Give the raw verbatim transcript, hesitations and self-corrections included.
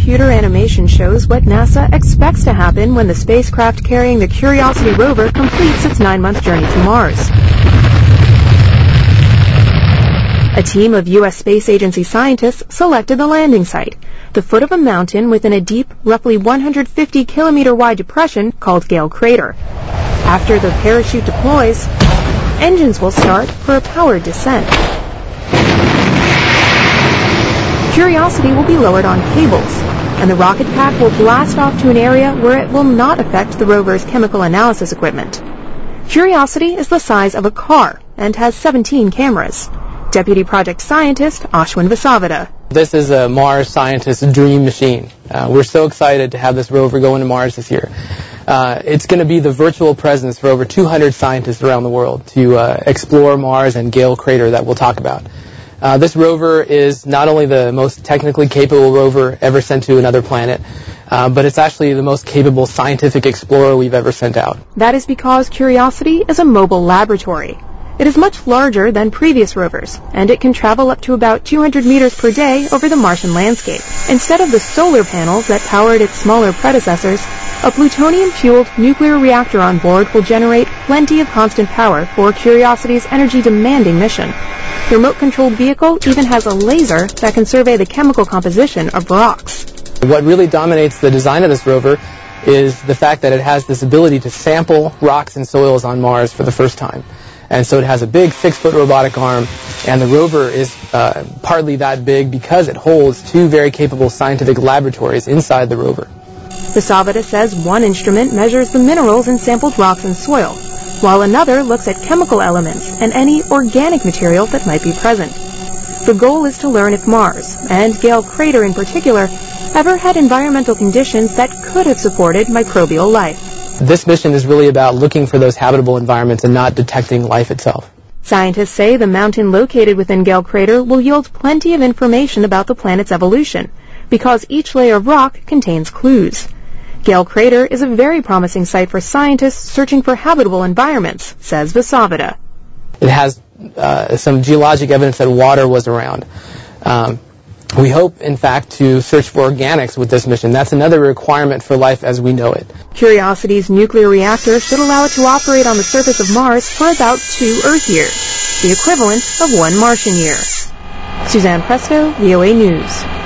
computer animation shows what NASA expects to happen when the spacecraft carrying the Curiosity rover completes its nine-month journey to Mars. A team of U S Space Agency scientists selected the landing site, the foot of a mountain within a deep, roughly one hundred fifty kilometer wide depression called Gale Crater. After the parachute deploys, engines will start for a powered descent. Curiosity will be lowered on cables, and the rocket pack will blast off to an area where it will not affect the rover's chemical analysis equipment. Curiosity is the size of a car and has seventeen cameras. Deputy Project Scientist Ashwin Vasavada. This is a Mars scientist's dream machine. Uh, we're so excited to have this rover go into Mars this year. Uh, it's going to be the virtual presence for over two hundred scientists around the world to uh, explore Mars and Gale Crater that we'll talk about. Uh, this rover is not only the most technically capable rover ever sent to another planet, uh, but it's actually the most capable scientific explorer we've ever sent out. That is because Curiosity is a mobile laboratory. It is much larger than previous rovers, and it can travel up to about two hundred meters per day over the Martian landscape. Instead of the solar panels that powered its smaller predecessors, a plutonium-fueled nuclear reactor on board will generate plenty of constant power for Curiosity's energy-demanding mission. The remote-controlled vehicle even has a laser that can survey the chemical composition of rocks. What really dominates the design of this rover is the fact that it has this ability to sample rocks and soils on Mars for the first time. And so it has a big six-foot robotic arm, and the rover is uh, partly that big because it holds two very capable scientific laboratories inside the rover. Vasavada says one instrument measures the minerals in sampled rocks and soil, while another looks at chemical elements and any organic material that might be present. The goal is to learn if Mars, and Gale Crater in particular, ever had environmental conditions that could have supported microbial life. This mission is really about looking for those habitable environments and not detecting life itself. Scientists say the mountain located within Gale Crater will yield plenty of information about the planet's evolution, because each layer of rock contains clues. Gale Crater is a very promising site for scientists searching for habitable environments, says Vasavada. It has uh, some geologic evidence that water was around. Um, We hope, in fact, to search for organics with this mission. That's another requirement for life as we know it. Curiosity's nuclear reactor should allow it to operate on the surface of Mars for about two Earth years, the equivalent of one Martian year. Suzanne Presto, V O A News.